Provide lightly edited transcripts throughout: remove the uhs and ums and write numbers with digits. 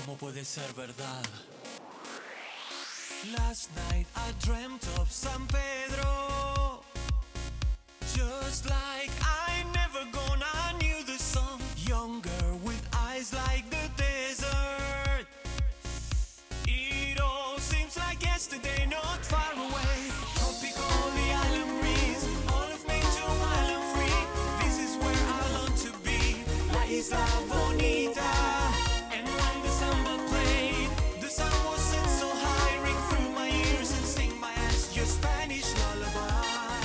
¿Cómo puede ser verdad? Last night I dreamt of San Pedro, just like I never gonna knew the song. Younger with eyes like the desert. It all seems like yesterday, not far away. Tropical, the island breeze, all of nature wild and free. This is where I long to be, La Isla Bonita. And when the samba played, the sun was set so high, ring through my ears and sing my ass your Spanish lullaby.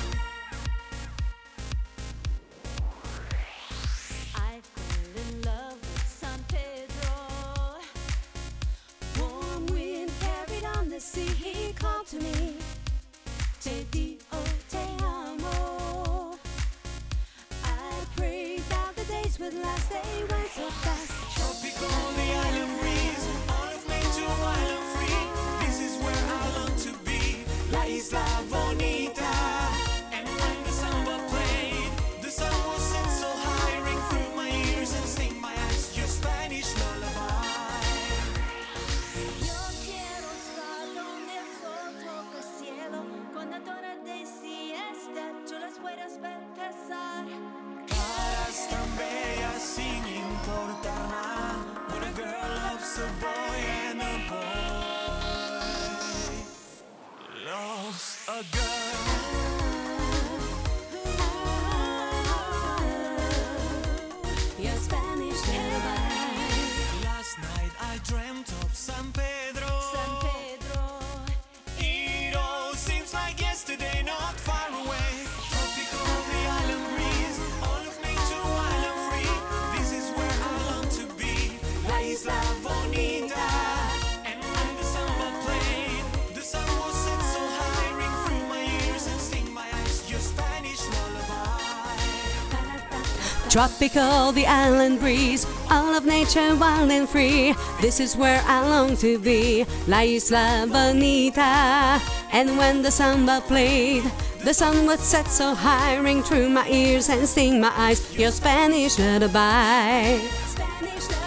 I fell in love with San Pedro. Warm wind carried on the sea, he called to me. Te dio, te amo. I prayed that the days would last, they went so fast. Tropical, the island breeze, all of nature wild and free. This is where I long to be, La Isla Bonita. And when the samba played, the sun was set so high, ring through my ears and sing my ass your Spanish lullaby. Yo quiero estar donde el sol toca el cielo, con la hora de siesta, yo las puedas ver pasar. Caras tan bellas sin importar nada. When a girl loves a boy and a boy loves a girl. Your Spanish lullaby. Last night I dreamt of San Pedro. San Pedro. It all seems like yesterday, not far away. Tropical, the island breeze, all of nature wild and free. This is where I long to be, La Isla Bonita. And when the samba played, the sun was set so high, ring through my ears and sing my eyes your Spanish lullaby. Tropical, the island breeze, all of nature wild and free. This is where I long to be, La Isla Bonita. And when the samba played, the sun was set so high, ring through my ears and sting my eyes your Spanish lullaby. Spanish lullaby.